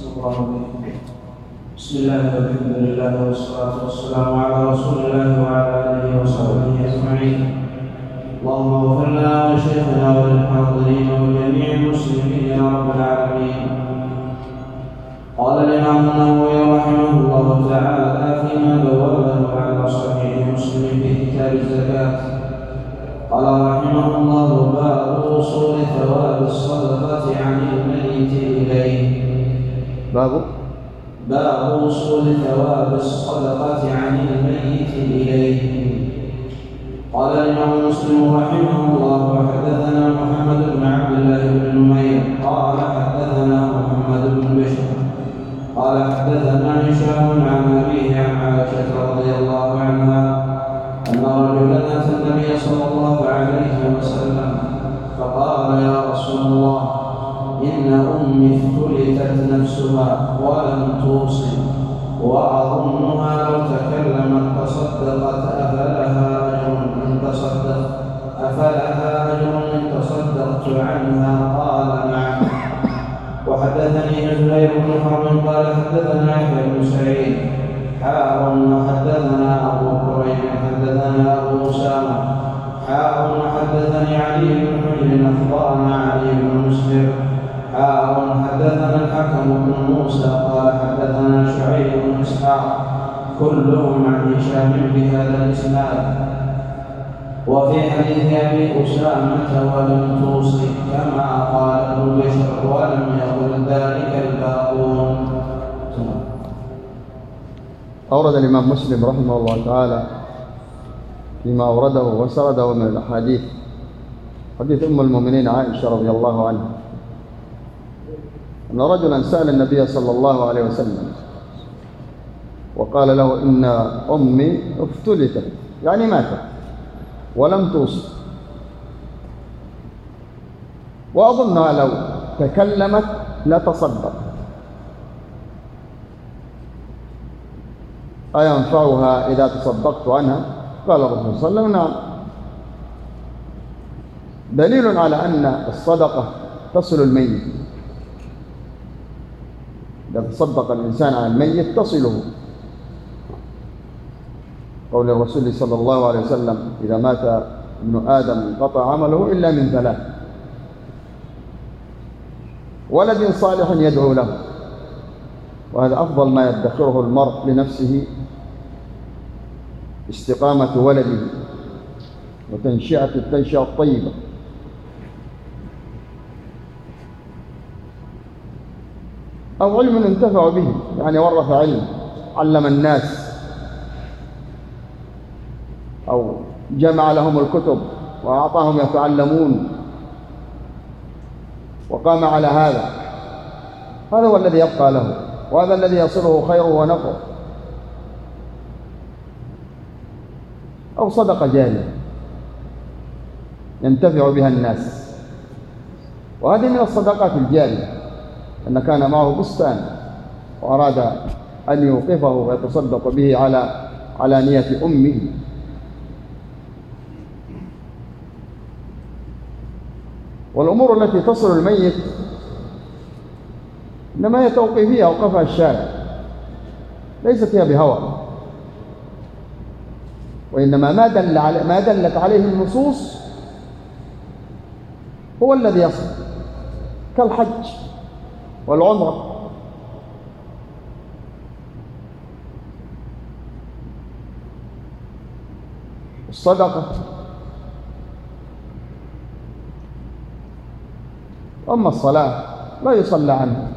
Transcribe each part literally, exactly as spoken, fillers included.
الله عليه. بسم الله والحمد لله والصلاة والسلام على رسول الله وعلى آله وصحبه أجمعين. اللهم اغفر لنا ولشيخنا وللحاضرين وجميع المسلمين يا رب العالمين. قال الإمام النووي رحمه الله تعالى فيما بوابه على صحيح مسلم في كتاب الزكاة، قال رحمه الله: باب وصول ثواب الصدقة عن الميت إليه. باب باب وصول ثواب الصدقة عن الميت إليه. قال الإمام مسلم رحمه الله: وحدثنا محمد بن عبد الله بن نمير قال حدثنا محمد بن بشر قال حدثنا هشام عن أبيه عن عائشة رضي الله عنها أن رجلا أتى النبي صلى الله عليه وسلم فقال: يا رسول الله، إن أمي افتلتت نفسها ولم توصي، وأظنها لو تكلمت تصدقت أفلها أجر إن تصدق أفلها أجر إن تصدقت عنها؟ قال: نعم. وحدثني زهير بن حرب قال حدثنا يحيى بن سعيد حاء وحدثنا أبو كريم حدثنا أبو أسامة حاء وحدثني علي بن حجر أخبرنا علي بن مسلم حاء حدثنا الحكم بن موسى قال حدثنا شعيب بن إسحاق كلهم عن هشام بهذا الإسناد. وفي حديث أبي أسامة ولم توصي كما قال ابن بشر ولم يقل ذلك الباقون. أورد الإمام مسلم رحمه الله تعالى فيما أورده وسرده من الأحاديث حديث أم المؤمنين عائشة رضي الله عنها أن رجلا سأل النبي صلى الله عليه وسلم وقال له: إن أمي افتلتت، يعني ماتت ولم توصي، وأظنها لو تكلمت لتصدق، أينفعها إذا تصدقت عنها؟ قال الرسول صلى الله عليه وسلم: نعم. دليل على أن الصدقة تصل الميت. إذا تصدق الإنسان على الميت تصله، قول الرسول صلى الله عليه وسلم: إذا مات ابن آدم انقطع عمله إلا من ثلاث: ولد صالح يدعو له، وهذا أفضل ما يدخره المرء لنفسه، استقامة ولده وتنشئة التنشئة الطيبة. أو علم انتفع به، يعني ورث علم علم الناس، أو جمع لهم الكتب وأعطاهم يتعلمون وقام على هذا، هذا هو الذي يبقى له، وهذا الذي يصله خيره ونفعه. أو صدقة جارية ينتفع بها الناس، وهذه من الصدقات الجارية. أن كان معه بستان وأراد أن يوقفه ويتصدق به على على نية أمه، والأمور التي تصل الميت إنما هي توقيفية أوقفها الشارع، ليست هي بهوى، وإنما ما دل على ما دلت عليه النصوص هو الذي يصل، كالحج والعمرة. الصدقة. أما الصلاة لا يصلى عنها،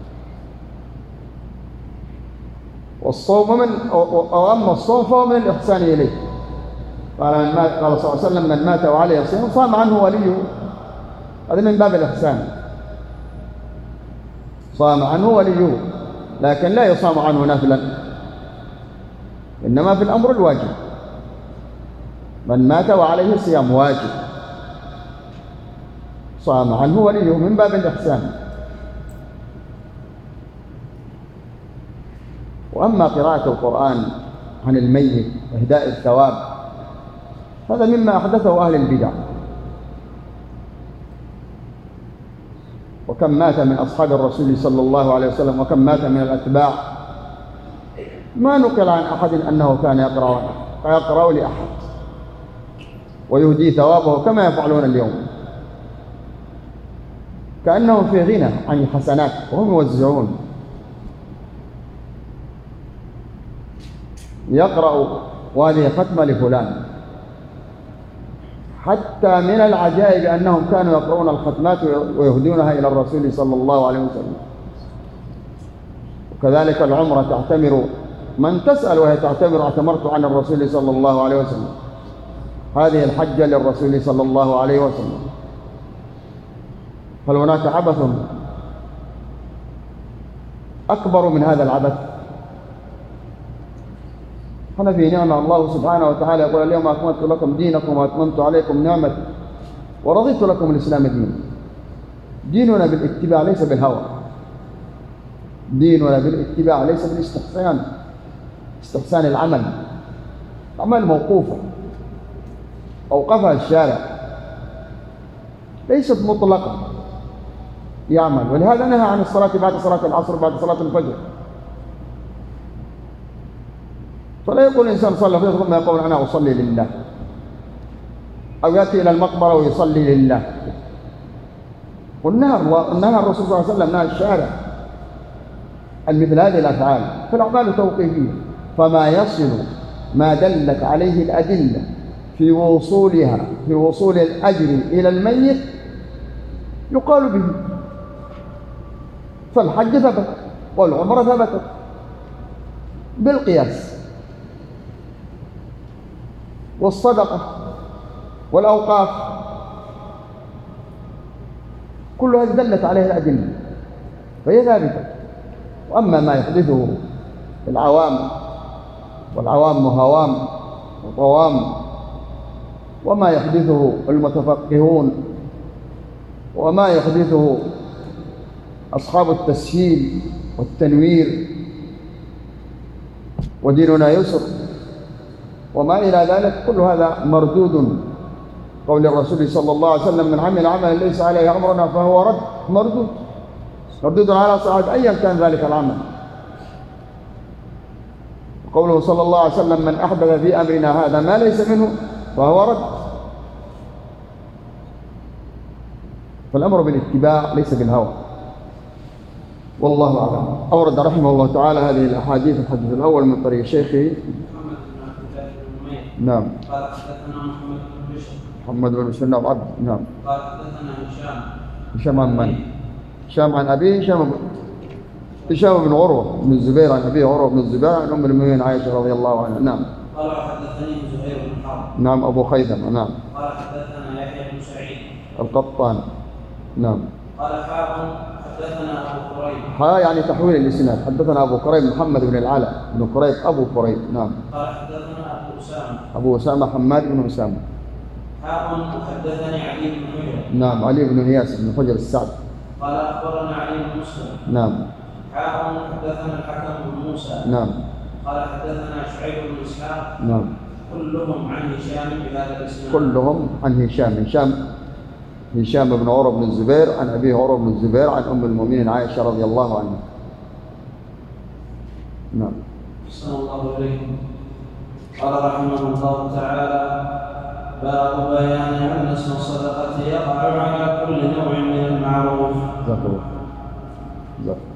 والصوم من أو أما الصوم فهو من الإحسان إليه. قال من مات قال صلى الله عليه وسلم: من مات وعليه صيام صام عنه وليه. هذا من باب الإحسان، صام عنه وليه، لكن لا يصام عنه نفلا، إنما في الأمر الواجب. من مات وعليه صيام واجب صام عنه وليه من باب الإحسان. وأما قراءة القرآن عن الميت وإهداء الثواب هذا مما أحدثه أهل البدع، وكم مات من أصحاب الرسول صلى الله عليه وسلم وكم مات من الأتباع، ما نقل عن أحد أنه كان يقرأ يقرأ لأحد ويهدي ثوابه كما يفعلون اليوم، كأنهم في غنى عن الحسنات وهم يوزعون. يقرأ وهذه ختمة لفلان. حتى من العجائب أنهم كانوا يقرؤون الختمات ويهدونها إلى الرسول صلى الله عليه وسلم. وكذلك العمرة تعتمر، من تسأل وهي تعتمر اعتمرت عن الرسول صلى الله عليه وسلم، هذه الحجة للرسول صلى الله عليه وسلم. هل هناك عبث أكبر من هذا العبث؟ هنا في نعمة. الله سبحانه وتعالى يقول اليوم أكملت لكم دينكم وأتممت عليكم نعمتي ورضيت لكم الإسلام دينا. ديننا بالاتباع ليس بالهوى، ديننا بالاتباع ليس بالاستحسان، استحسان العمل. العمل موقوفة أوقفها الشارع، ليست مطلقة يعمل. ولهذا نهى عن الصلاة بعد صلاة العصر بعد صلاة الفجر. فلا يقول الإنسان صلى فيه ثم يقول أنا أصلي لله، أو يأتي إلى المقبرة ويصلي لله. والنهى النهى الرسول صلى الله عليه وسلم نهى الشارع عن مثل هذه الأفعال. فالأعمال توقيفية، فما يصل ما دلت عليه الأدلة في وصولها في وصول الأجر إلى الميت يقال به. فالحج ثبت والعمرة ثبتت بالقياس، والصدقة والأوقاف كل هذه دلت عليه الأدلة فهي ثابتة. وأما ما يحدثه العوام، والعوام هوام وطوام، وما يحدثه المتفقهون، وما يحدثه أصحاب التسهيل والتنوير، وديننا يسر وما إلى ذلك، كل هذا مردود. قول الرسول صلى الله عليه وسلم من عمل عملا ليس عليه أمرنا فهو رد، مردود مردود على صاحب أيا كان ذلك العمل. قوله صلى الله عليه وسلم من أحدث في أمرنا هذا ما ليس منه فهو رد. فالأمر بالاتباع ليس بالهوى، والله أعلم. أورد رحمه الله تعالى هذه الأحاديث. الحديث الأول من طريق شيخه نعم قال حدثنا محمد بن بشر محمد بن بشر نعم عبد نعم قال حدثنا هشام هشام عن من؟ هشام عن أبيه هشام هشام بن عروة بن الزبير عن أبيه عروة بن الزبير عن أم المؤمنين عائشة رضي الله عنها. نعم. قال حدثني زهير بن حرب نعم أبو خيثمة. نعم. قال حدثنا يحيى بن سعيد القطان. نعم. قال حاء حدثنا أبو قريب ها يعني تحويل الإسناد. حدثنا أبو قريب محمد بن العلاء بن قريب أبو قريب. نعم. قال حدثنا أبو أسامة أبو أسامة حماد بن أسامة. حاء حدثني علي بن حجر نعم علي بن إياس بن حجر السعد. قال أخبرنا علي بن مسلم نعم. حاء حدثنا الحكم بن موسى نعم. قال حدثنا شعيب بن إسحاق نعم. كلهم عن هشام بهذا الاسناد كلهم عن هشام هشام هشام بن عروة بن الزبير عن أبيه عروة بن الزبير عن أم المؤمنين عائشة رضي الله عنها. نعم. أحسن الله إليكم. قال رحمه الله تعالى باب بيان أن اسم الصدقة يقع على كل نوع من المعروف. جزاك الله. جزاك الله.